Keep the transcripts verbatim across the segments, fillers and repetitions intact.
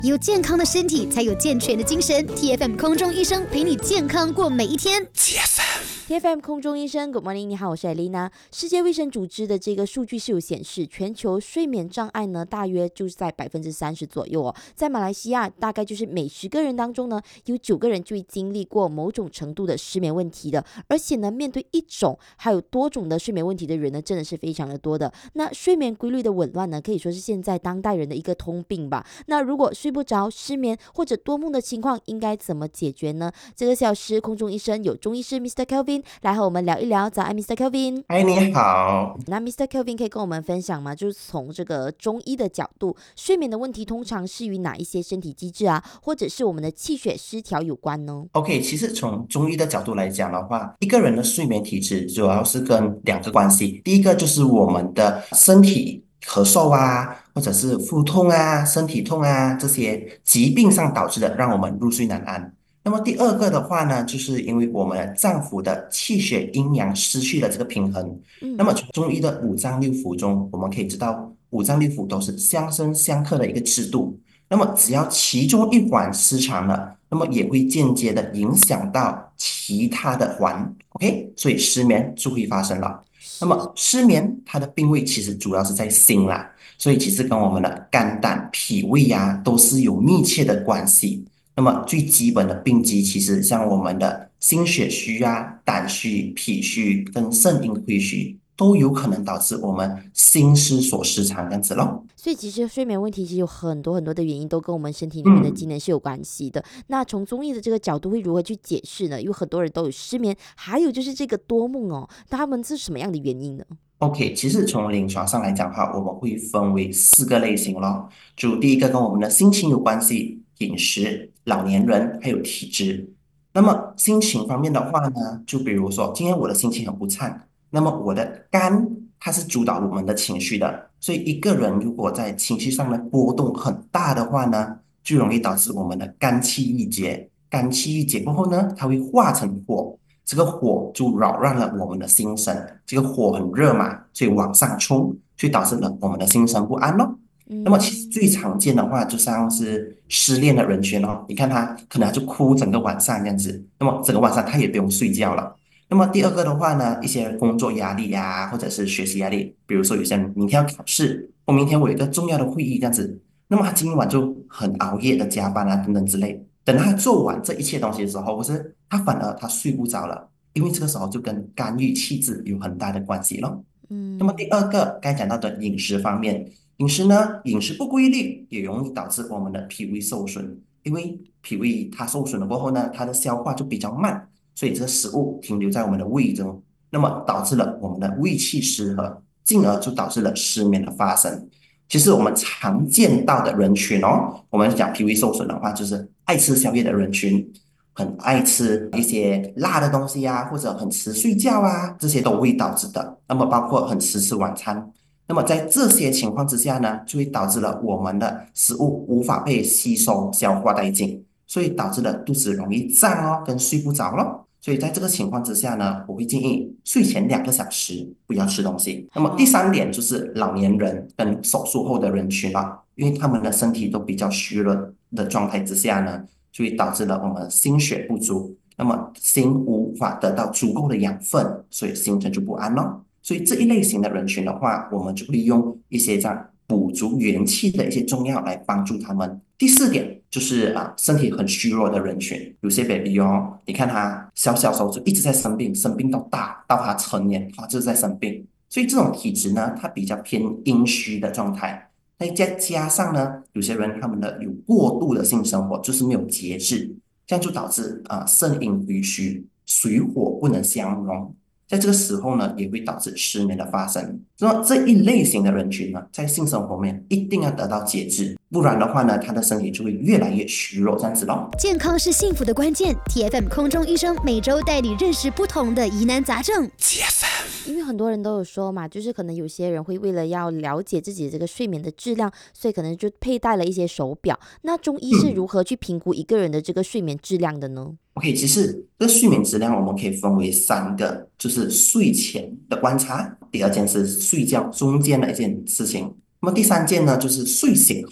有健康的身体，才有健全的精神。T F M 空中医生陪你健康过每一天。 T F M T F M 空中医生 Good morning， 你好，我是艾丽娜。世界卫生组织的这个数据是有显示，全球睡眠障碍呢，大约就是在百分之三十左右哦。在马来西亚，大概就是每十个人当中呢，有九个人就会经历过某种程度的失眠问题的。而且呢，面对一种还有多种的睡眠问题的人呢，真的是非常的多的。那睡眠规律的紊乱呢，可以说是现在当代人的一个通病吧。那如果睡不着、失眠或者多梦的情况，应该怎么解决呢？这个小时空中医生有中医师 Mister Kelvin 来和我们聊一聊。早安 Mister Kelvin。 嗨，你好。 那 Mister Kelvin 可以跟我们分享吗？就是从这个中医的角度，睡眠的问题通常是与哪一些身体机制啊，或者是我们的气血失调有关呢？ OK，其实从中医的角度来讲的话，一个人的睡眠体质主要是跟两个关系。第一个就是我们的身体咳嗽啊，或者是腹痛啊、身体痛啊这些疾病上导致的，让我们入睡难安。那么第二个的话呢，就是因为我们脏腑的气血阴阳失去了这个平衡。那嗯， 么从中医的五脏六腑中，我们可以知道五脏六腑都是相生相克的一个制度。那么只要其中一环失常了，那么也会间接的影响到其他的环，OK，所以失眠就会发生了。那是。 么失眠它的病位其实主要是在心啦，所以其实跟我们的肝胆脾胃呀、都是有密切的关系。那么最基本的病机，其实像我们的心血虚啊、胆虚、脾虚跟肾阴亏虚，都有可能导致我们心失所失常这样子咯。 所以其实睡眠问题其实有很多很多的原因，都跟我们身体里面的机嗯。 能是有关系的。那从中医的这个角度会如何去解释呢？因为很多人都有失眠，还有就是这个多梦哦，那他们是什么样的原因呢？ OK，其实从临床上来讲的话，我们会分为四个类型咯。就第一个跟我们的心情有关系，饮食、老年人还有体质。那么心情方面的话呢，就比如说今天我的心情很不畅，那么我的肝它是主导我们的情绪的，所以一个人如果在情绪上的波动很大的话呢，就容易导致我们的肝气郁结。肝气郁结过后呢，它会化成火。这个火就扰乱了我们的心神，这个火很热嘛，所以往上冲，所以导致了我们的心神不安咯。那么其实嗯， 最常见的话，就像是失恋的人群哦，你看他可能他就哭整个晚上这样子，那么整个晚上他也不用睡觉了。那么第二个的话呢，一些工作压力呀、或者是学习压力，比如说有些人明天要考试，或明天我有一个重要的会议这样子，那么他今晚就很熬夜的加班啊等等之类。等他做完这一切东西的时候，不是他反而他睡不着了，因为这个时候就跟肝郁气滞有很大的关系咯。那么第嗯， 二个该讲到的饮食方面，饮食呢，饮食不规律也容易导致我们的脾胃受损，因为脾胃它受损了过后呢，它的消化就比较慢，所以这个食物停留在我们的胃中，那么导致了我们的胃气失和，进而就导致了失眠的发生。其实我们常见到的人群哦，我们讲脾胃受损的话，就是爱吃宵夜的人群，很爱吃一些辣的东西啊，或者很迟睡觉啊，这些都会导致的。那么包括很迟吃晚餐，那么在这些情况之下呢，就会导致了我们的食物无法被吸收消化殆尽，所以导致了肚子容易胀哦，跟睡不着咯。所以在这个情况之下呢，我会建议睡前两个小时不要吃东西。那么第好。 三点就是老年人跟手术后的人群了，因为他们的身体都比较虚弱的状态之下呢，就会导致了我们心血不足，那么心无法得到足够的养分，所以心神就不安咯。所以这一类型的人群的话，我们就会用一些这样补足元气的一些中药来帮助他们。第四点就是啊，身体很虚弱的人群，有些 baby 哦，你看他小小时候就一直在生病，生病到大，到他成年，他就是在生病。所以这种体质呢，它比较偏阴虚的状态。再加加上呢，有些人他们的有过度的性生活，就是没有节制，这样就导致啊肾阴亏虚，水火不能相容。在这个时候呢，也会导致失眠的发生。那么这一类型的人群呢，在性生活面一定要得到节制，不然的话呢，他的身体就会越来越虚弱，这样子咯。 健康是幸福的关键。T F M 空中医生每周带你认识不同的疑难杂症。 T F M 因为很多人都有说嘛，就是可能有些人会为了要了解自己的这个睡眠的质量，所以可能就佩戴了一些手表。那中医是如何去评估一个人的这个睡眠质量的呢？ OK，其实这睡眠质量我们可以分为三个，就是睡前的观察，第二件是睡觉中间的一件事情，那么第三件呢就是睡醒后。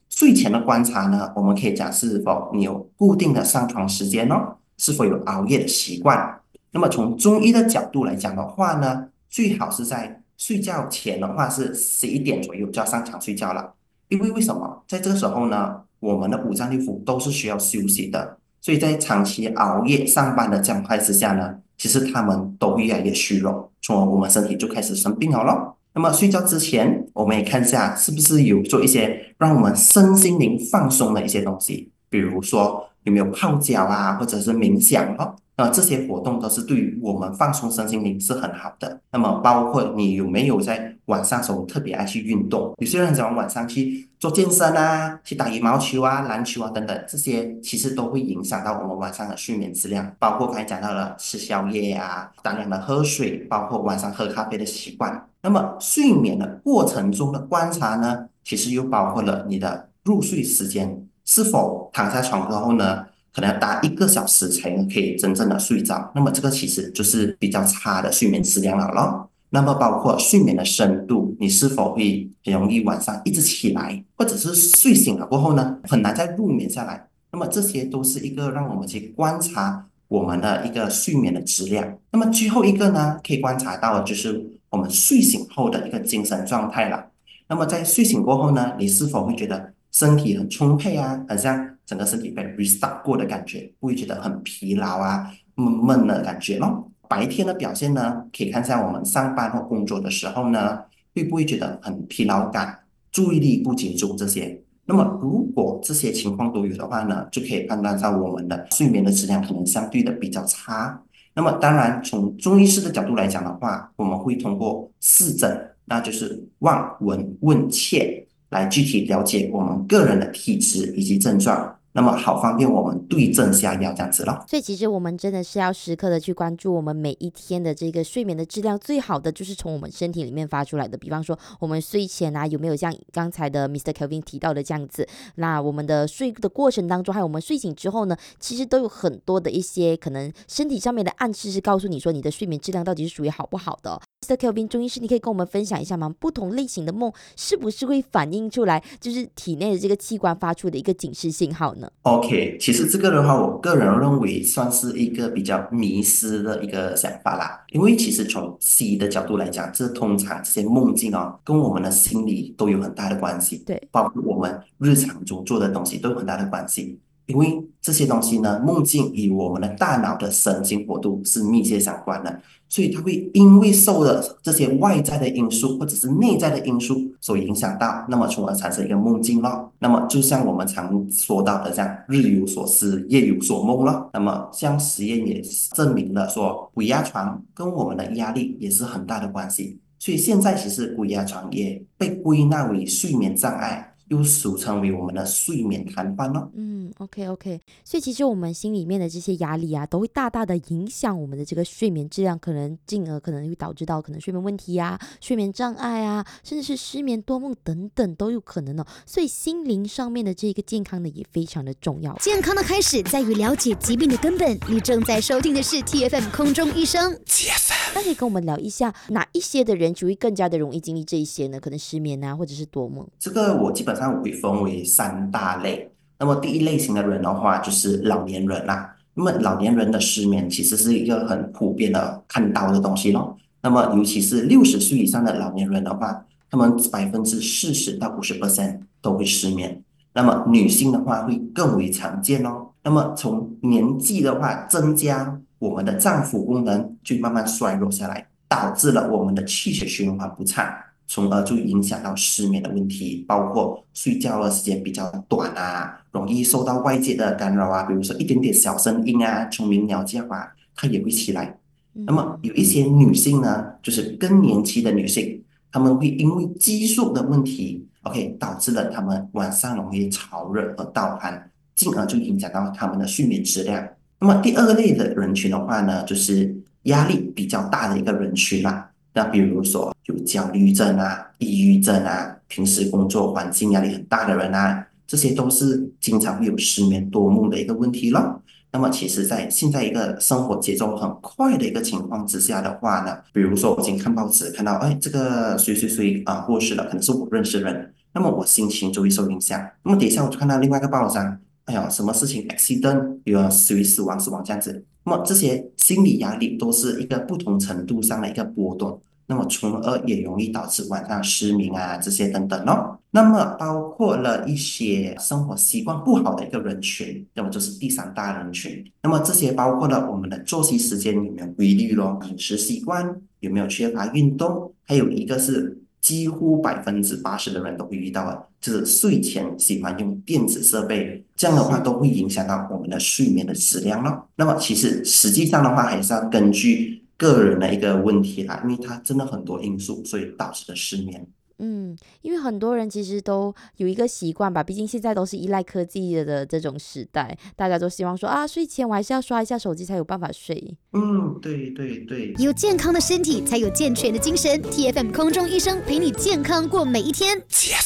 睡前的观察呢，我们可以讲是否你有固定的上床时间哦，是否有熬夜的习惯。那么从中医的角度来讲的话呢，最好是在睡觉前的话是十一点左右就要上床睡觉了。因为为什么？在这个时候呢，我们的五脏六腑都是需要休息的，所以在长期熬夜上班的状态之下呢，其实他们都会越来越虚弱，从而我们身体就开始生病了咯。那么睡觉之前，我们也看一下是不是有做一些让我们身心灵放松的一些东西，比如说有没有泡脚啊，或者是冥想哦。那这些活动都是对于我们放松身心灵是很好的。那么包括你有没有在晚上的时候特别爱去运动？有些人喜欢晚上去做健身啊，去打羽毛球啊、篮球啊等等，这些其实都会影响到我们晚上的睡眠质量。包括刚才讲到了吃宵夜啊、大量的喝水，包括晚上喝咖啡的习惯。那么睡眠的过程中的观察呢，其实又包括了你的入睡时间，是否躺在床之后呢，可能要达一个小时才可以真正的睡着，那么这个其实就是比较差的睡眠质量了咯。那么包括睡眠的深度，你是否会很容易晚上一直起来，或者是睡醒了过后呢，很难再入眠下来，那么这些都是一个让我们去观察我们的一个睡眠的质量。那么最后一个呢，可以观察到的就是我们睡醒后的一个精神状态了。那么在睡醒过后呢，你是否会觉得身体很充沛啊，好像整个身体被 restart 过的感觉，不会觉得很疲劳啊、闷闷的感觉咯。白天的表现呢，可以看一下我们上班或工作的时候呢，会不会觉得很疲劳感、注意力不集中这些。那么如果这些情况都有的话呢，就可以判断到我们的睡眠的质量可能相对的比较差。那么当然，从中医师的角度来讲的话，我们会通过四诊，那就是望、闻、问、切，来具体了解我们个人的体质以及症状，那么好方便我们对症下药这样子咯。 所以其实我们真的是要时刻的去关注我们每一天的这个睡眠的质量，最好的就是从我们身体里面发出来的。比方说我们睡前啊，有没有像刚才的 Mister Kelvin 提到的这样子，那我们的睡的过程当中，还有我们睡醒之后呢，其实都有很多的一些可能身体上面的暗示，是告诉你说你的睡眠质量到底是属于好不好的哦。Mister Kelvin 中医师，你可以跟我们分享一下吗？不同类型的梦是不是会反映出来，就是体内的这个器官发出的一个警示信号呢？ OK，其实这个的话，我个人认为算是一个比较迷失的一个想法啦。因为其实从西医的角度来讲，这通常这些梦境哦，跟我们的心理都有很大的关系， 对， 包括我们日常中做的东西都有很大的关系。因为这些东西呢，梦境与我们的大脑的神经活动是密切相关的，所以它会因为受了这些外在的因素或者是内在的因素所影响到，那么从而产生一个梦境咯。那么就像我们常说到的，像日有所思，夜有所梦咯。那么像实验也证明了说，鬼压床跟我们的压力也是很大的关系。所以现在其实鬼压床也被归纳为睡眠障碍，又俗称为我们的睡眠瘫痪咯。 嗯，OK OK，所以其实我们心里面的这些压力啊，都会大大的影响我们的这个睡眠质量，可能进而可能会导致到可能睡眠问题啊、睡眠障碍啊，甚至是失眠多梦等等都有可能哦。所以心灵上面的这个健康呢，也非常的重要。 健康的开始在于了解疾病的根本。你正在收听的是 T F M 空中医生。 T F M， 那可以跟我们聊一下哪一些的人就会更加的容易经历这一些呢？可能失眠啊，或者是多梦。 这个我基本上会分为三大类。那么第一类型的人的话，就是老年人啦。那么老年人的失眠其实是一个很普遍的看到的东西咯。那么尤其是六十岁以上的老年人的话，他们百分之四十到五十 percent 都会失眠。那么女性的话会更为常见哦。那么从年纪的话增加，我们的脏腑功能就慢慢衰弱下来，导致了我们的气血循环不畅，从而就影响到失眠的问题，包括睡觉的时间比较短啊，容易受到外界的干扰啊，比如说一点点小声音啊，虫鸣鸟叫啊，它也会起来。那么有一些女性呢，就是更年期的女性，她们会因为激素的问题 ，OK， 导致了她们晚上容易潮热和盗汗，进而就影响到她们的睡眠质量。那么第二类的人群的话呢，就是压力比较大的一个人群啦。那比如说有焦虑症啊、抑郁症啊，平时工作环境压力很大的人啊，这些都是经常会有失眠多梦的一个问题咯。那么其实在现在一个生活节奏很快的一个情况之下的话呢，比如说我今天看报纸看到，哎，这个谁谁谁啊过世了，可能是我认识的人， 那么我心情就会受影响。那么等一下我就看到另外一个报章，哎呀，什么事情 accident 有人谁死亡死亡这样子，那么这些心理压力都是一个不同程度上的一个波动，那么从而也容易导致晚上失眠啊这些等等哦。那么包括了一些生活习惯不好的一个人群，那么就是第三大人群。那么这些包括了我们的作息时间有没有规律咯，饮食习惯有没有缺乏运动，还有一个是几乎百分之八十的人都会遇到的，就是睡前喜欢用电子设备，这样的话是。 都会影响到我们的睡眠的质量咯。那么其实实际上的话，还是要根据个人的一个问题啦，因为它真的很多因素，所以导致的失眠。 嗯，因为很多人其实都有一个习惯吧，毕竟现在都是依赖科技的这种时代，大家都希望说啊，睡前我还是要刷一下手机才有办法睡。 嗯，对对对。 有健康的身体，才有健全的精神。T F M 空中医生陪你健康过每一天。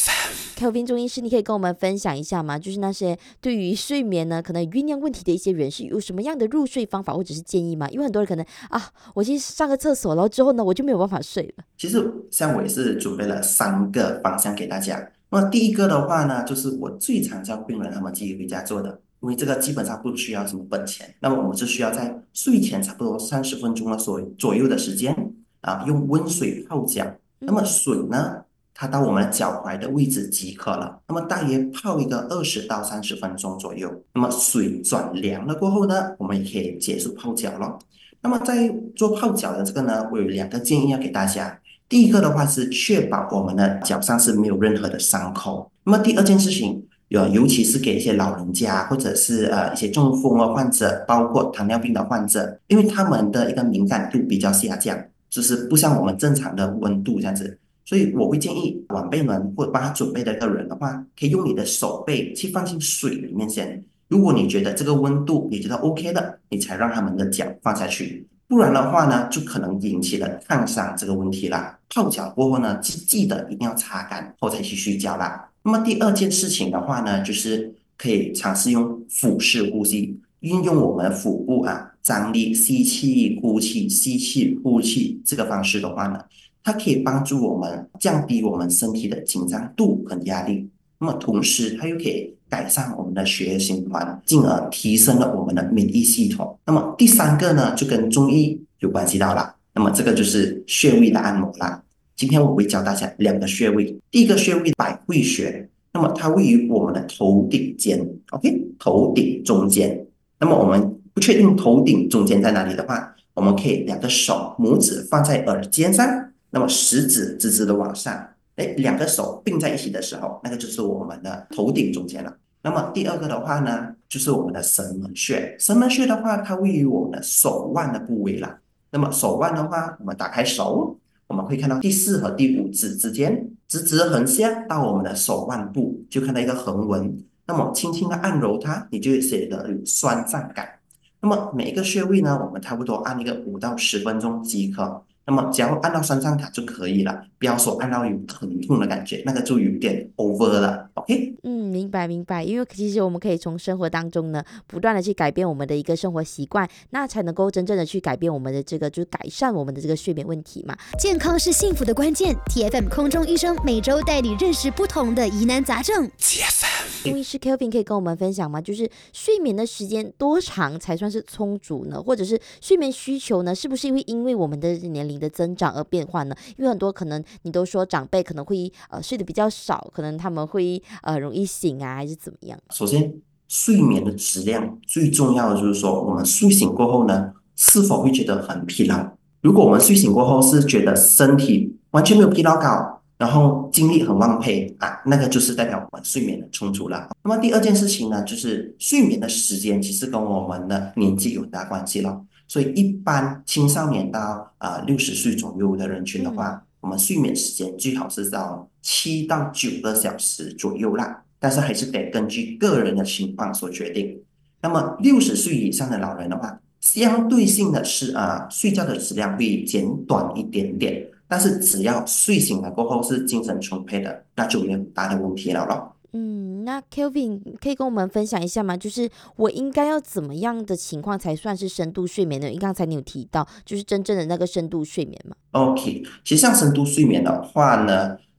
Kelvin 中医师，你可以跟我们分享一下吗？就是那些对于睡眠呢，可能酝酿问题的一些人士，有什么样的入睡方法或者是建议吗？因为很多人可能啊，我去上个厕所，然后之后呢，我就没有办法睡了。 其实像我也是准备了三个方向给大家。那么第一个的话呢，就是我最常叫病人他们自己回家做的，因为这个基本上不需要什么本钱。那么我们只需要在睡前差不多三十分钟的左左右的时间啊，用温水泡脚。那么嗯。 水呢，它到我们脚踝的位置即可了。那么大约泡一个二十到三十分钟左右。那么水转凉了过后呢，我们也可以结束泡脚了。那么在做泡脚的这个呢，我有两个建议要给大家。第一个的话是确保我们的脚上是没有任何的伤口。那么第二件事情，有尤其是给一些老人家或者是呃一些中风的患者，包括糖尿病的患者，因为他们的一个敏感度比较下降，就是不像我们正常的温度这样子。所以我会建议晚辈们或者帮他准备的一个人的话，可以用你的手背去放进水里面先。如果你觉得这个温度你觉得 OK 的，你才让他们的脚放下去。不然的话呢，就可能引起了烫伤这个问题啦。泡脚过后呢，记记得一定要擦干后才去睡觉啦。那么第二件事情的话呢，就是可以尝试用腹式呼吸，运用我们腹部啊张力，吸气、呼气、吸气、呼气这个方式的话呢，它可以帮助我们降低我们身体的紧张度和压力。那么同时，它又可以改善我们的血液循环，进而提升了我们的免疫系统。那么第三个呢，就跟中医有关系到了。那么这个就是穴位的按摩啦。今天我会教大家两个穴位。第一个穴位百会穴，那么它位于我们的头顶间 ，OK， 头顶中间。那么我们不确定头顶中间在哪里的话，我们可以两个手拇指放在耳尖上，那么食指直直的往上。哎，两个手并在一起的时候，那个就是我们的头顶中间了。那么第二个的话呢，就是我们的神门穴。神门穴的话，它位于我们的手腕的部位啦。那么手腕的话，我们打开手，我们会看到第四和第五指之间，直直横下到我们的手腕部，就看到一个横纹。那么轻轻的按揉它，你就会觉得有酸胀感。那么每一个穴位呢，我们差不多按一个五到十分钟即可。那么只要按到酸胀感就可以了，不要说按到有疼痛的感觉，那个就有点 over 了。OK？ 嗯，明白明白，因为其实我们可以从生活当中呢，不断的去改变我们的一个生活习惯，那才能够真正的去改变我们的这个，就是改善我们的这个睡眠问题嘛。 健康是幸福的关键。T F M 空中医生每周带你认识不同的疑难杂症。 中医师 Kelvin 可以跟我们分享吗？就是睡眠的时间多长才算是充足呢？或者是睡眠需求呢，是不是会因为我们的年龄的增长而变化呢？因为很多可能你都说长辈可能会呃睡得比较少，可能他们会呃容易醒啊，还是怎么样？ 首先，睡眠的质量最重要的就是说，我们睡醒过后呢，是否会觉得很疲劳？如果我们睡醒过后是觉得身体完全没有疲劳感，然后精力很旺沛啊，那个就是代表我们睡眠的充足了。那么第二件事情呢，就是睡眠的时间其实跟我们的年纪有很大关系了。所以一般青少年到啊六十岁左右的人群的话， 嗯我们睡眠时间最好是到七到九个小时左右啦。但是还是得根据个人的情况所决定。那么六十岁以上的老人的话，相对性的是啊、呃，睡觉的质量会减短一点点，但是只要睡醒了过后是精神充沛的，那就没有很大的问题了咯。 嗯，那 Kelvin 可以跟我们分享一下吗？就是我应该要怎么样的情况才算是深度睡眠呢？因为刚才你有提到，就是真正的那个深度睡眠嘛。 OK，其实像深度睡眠的话呢，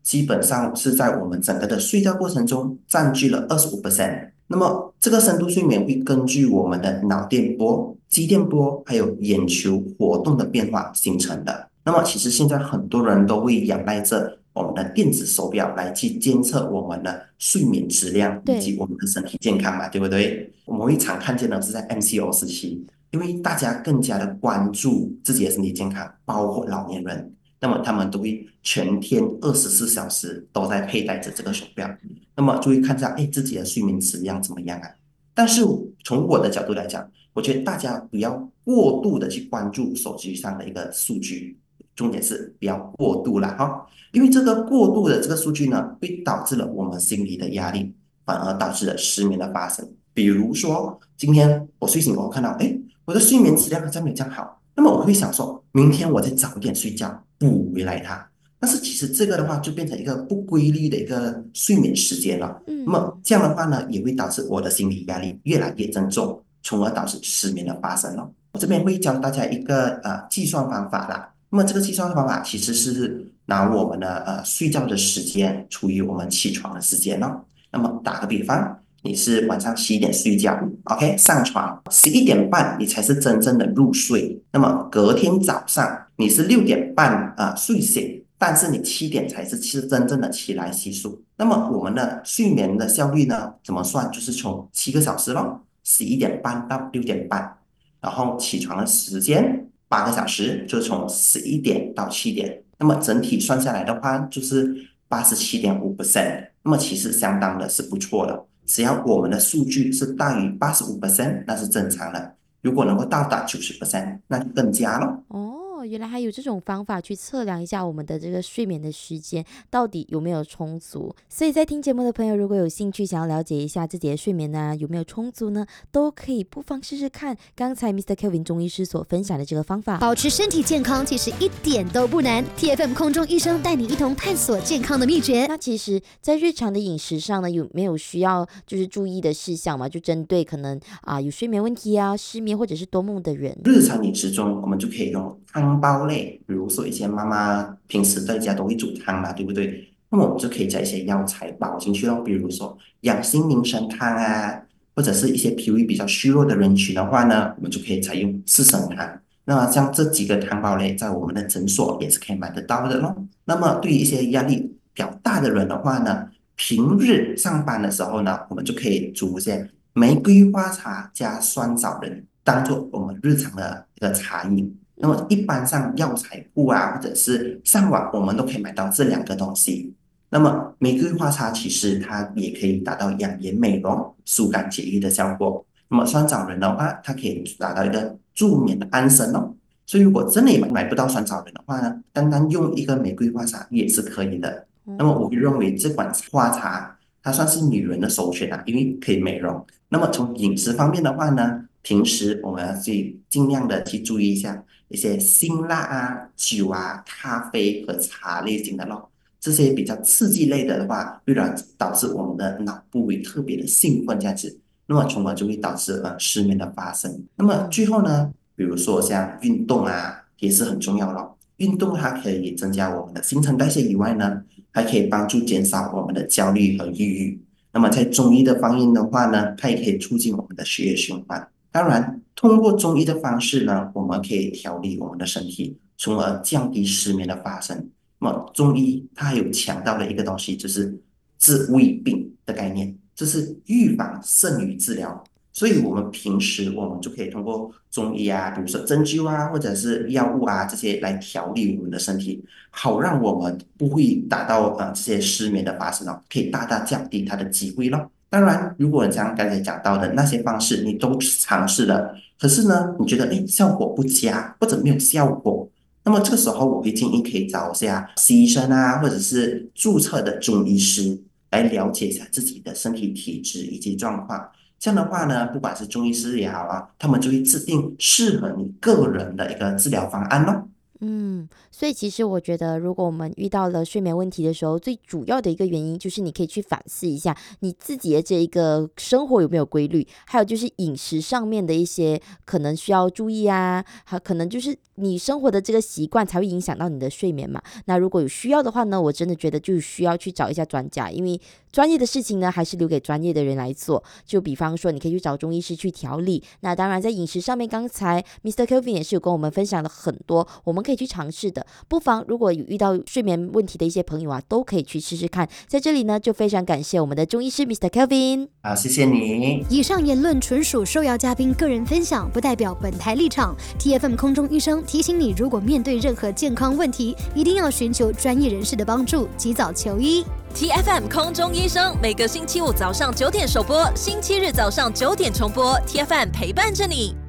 基本上是在我们整个的睡觉过程中占据了 百分之二十五。那么这个深度睡眠会根据我们的脑电波、肌电波还有眼球活动的变化形成的。那么其实现在很多人都会仰赖着我们的电子手表来去监测我们的睡眠质量以及我们的身体健康嘛，对不对？我们会常看见的是在 M C O 时期，因为大家更加的关注自己的身体健康，包括老年人，那么他们都会全天二十四小时都在佩戴着这个手表，那么就会看一下，哎，自己的睡眠质量怎么样啊？但是从我的角度来讲，我觉得大家不要过度的去关注手机上的一个数据，重点是不要过度了哈，因为这个过度的这个数据呢，会导致了我们心理的压力，反而导致了失眠的发生。比如说，今天我睡醒，我看到，哎，我的睡眠质量好像没有这样好，那么我会想说，明天我再早点睡觉，补回来它。但是其实这个的话，就变成一个不规律的一个睡眠时间了。那么这样的话呢，也会导致我的心理压力越来越增重，从而导致失眠的发生了。我这边会教大家一个呃计算方法啦。那么这个计算方法其实是拿我们的呃睡觉的时间除以我们起床的时间咯。那么打个比方，你是晚上十一点睡觉 ，OK， 上床十一点半你才是真正的入睡。那么隔天早上你是六点半啊、呃、睡醒，但是你七点才是是真正的起来洗漱。那么我们的睡眠的效率呢，怎么算？就是从七个小时咯，十一点半到六点半，然后起床的时间八个小时，就是从十一点到七点。那么整体算下来的话，就是八十七点五 percent。那么其实相当的是不错的。只要我们的数据是大于八十五 percent，那是正常的。如果能够到达九十 percent，那就更加了。 哦，原来还有这种方法去测量一下我们的这个睡眠的时间到底有没有充足。所以在听节目的朋友，如果有兴趣想要了解一下自己的睡眠呢有没有充足呢，都可以不妨试试看刚才 Mister Kelvin 中医师所分享的这个方法。 保持身体健康其实一点都不难， T F M 空中医生带你一同探索健康的秘诀。 那其实在日常的饮食上呢，有没有需要就是注意的事项嘛？就针对可能啊有睡眠问题啊、失眠或者是多梦的人。 日常饮食中，我们就可以用汤包类，比如说一些妈妈平时在家都会煮汤嘛，对不对？那么我们就可以加一些药材包进去咯，比如说养心宁神汤啊，或者是一些脾胃比较虚弱的人群的话呢，我们就可以采用四神汤。那么像这几个汤包类，在我们的诊所也是可以买得到的咯。那么对于一些压力比较大的人的话呢，平日上班的时候呢，我们就可以煮一些玫瑰花茶加酸枣仁，当做我们日常的一个茶饮。那么一般上药材铺啊，或者是上网，我们都可以买到这两个东西。那么玫瑰花茶其实它也可以达到养颜美容、疏肝解郁的效果。那么酸枣仁的话，它可以达到一个助眠的安神哦。所以如果真的也买不到酸枣仁的话呢，单单用一个玫瑰花茶也是可以的。那么我会认为这款花茶它算是女人的首选啊，因为可以美容。那么从饮食方面的话呢，平时我们要去尽量的去注意一下一些辛辣啊、酒啊、咖啡和茶类型的咯。这些比较刺激类的的话，会让导致我们的脑部会特别的兴奋这样子，那么从而就会导致呃失眠的发生。那么最后呢，比如说像运动啊，也是很重要咯。运动它可以增加我们的新陈代谢以外呢，还可以帮助减少我们的焦虑和抑郁。那么在中医的方面的话呢，它也可以促进我们的血液循环。当然，通过中医的方式呢，我们可以调理我们的身体，从而降低失眠的发生。那么中医它还有强调的一个东西，就是治未病的概念，就是预防胜于治疗。所以我们平时我们就可以通过中医啊，比如说针灸啊，或者是药物啊这些来调理我们的身体，好让我们不会达到呃这些失眠的发生哦，可以大大降低它的机会咯。当然，如果像刚才讲到的那些方式你都尝试了，可是呢，你觉得诶效果不佳或者没有效果，那么这个时候我会建议可以找一下医生啊，或者是注册的中医师来了解一下自己的身体体质以及状况。这样的话呢，不管是中医师也好啊，他们就会制定适合你个人的一个治疗方案咯。 嗯，所以其实我觉得，如果我们遇到了睡眠问题的时候，最主要的一个原因就是你可以去反思一下你自己的这一个生活有没有规律，还有就是饮食上面的一些可能需要注意啊，还可能就是你生活的这个习惯才会影响到你的睡眠嘛。那如果有需要的话呢，我真的觉得就需要去找一下专家，因为专业的事情呢还是留给专业的人来做。就比方说你可以去找中医师去调理，那当然在饮食上面，刚才 Mister Kelvin 也是有跟我们分享了很多我们可以去尝试的，不妨如果有遇到睡眠问题的一些朋友啊，都可以去试试看。在这里呢，就非常感谢我们的中医师 Mister Kelvin。 好，谢谢你。 以上言论纯属受邀嘉宾个人分享，不代表本台立场。T F M 空中医生提醒你，如果面对任何健康问题，一定要寻求专业人士的帮助，及早求医。 T F M 空中医生每个星期五早上九点首播，星期日早上九点重播。T F M 陪伴着你。